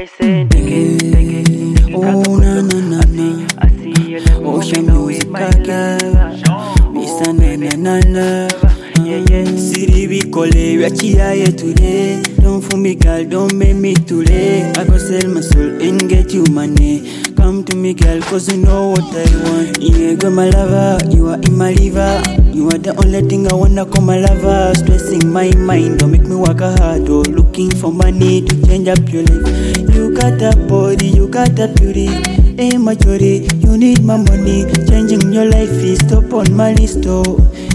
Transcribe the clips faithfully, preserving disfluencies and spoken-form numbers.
I say take it, take it, take it. Oh na na na na. I see you love Ocean moving away, music my again. love. Mister na na na na. Yeah, yeah. City we call it, we are here today. Don't fool me, girl, don't make me too late. I go sell my soul and get you money. Come to me, girl, cause you know what I want. Yeah, girl, my lover, you are in my liver. You are the only thing I wanna call my lover. Stressing my mind, don't make me work hard. Oh, looking for money to change up your life. You got that body, you got that beauty. Hey, my jolly, you need my money. Changing your life is top on my list, oh.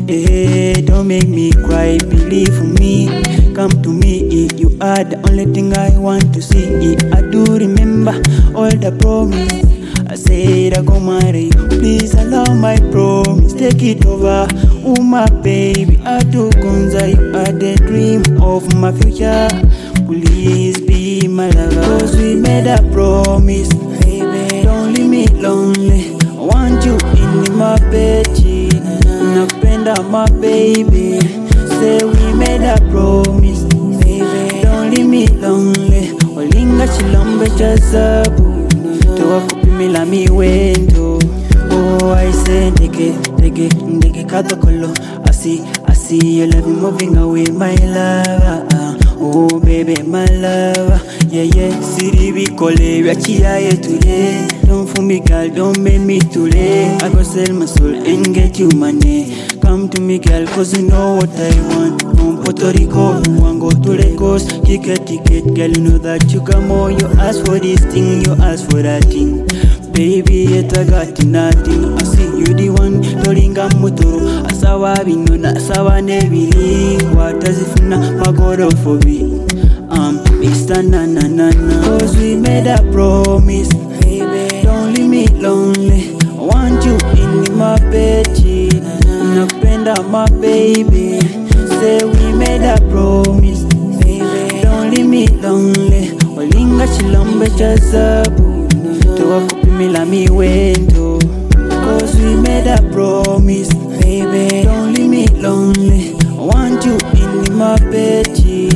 Hey, don't make me cry, believe me. Come to me, you are the only thing I want to see. I do remember all the promise. I said I go marry you, please allow my promise. Take it over, oh my baby. I do gonza, you are the dream of my future. Please be my lover, cause we made a promise. Baby, don't leave me lonely. I want you in my bed, nakupenda my baby. Say we made a promise, baby, don't leave me lonely. Walinga chilombe cha zabu, toa kupimila miwendo. Oh, I say ndege, ndege, ndege kadokolo. I see, I see you love me moving away, my lover. Oh baby, my lover. Yeah, yeah, city we call it, we are here today. Don't fool me, girl, don't make me too late. I go sell my soul and get you money. Come to me, girl, cause you know what I want. From Puerto Rico, you want go to Lagos. Kick a ticket, girl, you know that you come more. You ask for this thing, you ask for that thing. Baby, yet I got nothing. I see you the one, Toringa Mutoro. Asawa binona, asawa nebili. What does it feel now? My God for me. Um, Mister Na na na na. Cause we made a promise, baby, don't leave me lonely. I want you in my bed, nakupenda my baby. Say we made a promise, baby, don't leave me lonely. Walinga chilombe cha zabu, toa kupimila miwendo. Cause we made a promise, baby, don't leave me lonely. I want you in my bed,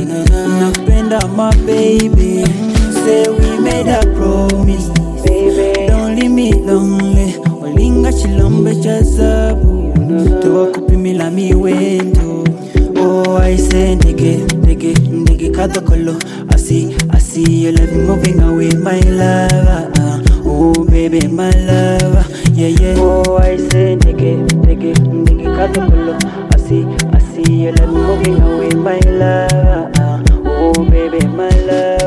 nakupenda my baby. Say we made a promise, baby, don't leave me lonely. Walinga chilombe cha zabu, toa kupimila miwendo. Oh, I say ndege, ndege, ndege kadokolo. I see, I see you love me moving away, my lover. Oh baby, my lover. Yeah, yeah. Oh, I say ndege, ndege, ndege kadokolo. I see, I see you love me moving away, my lover. Oh baby, my lover.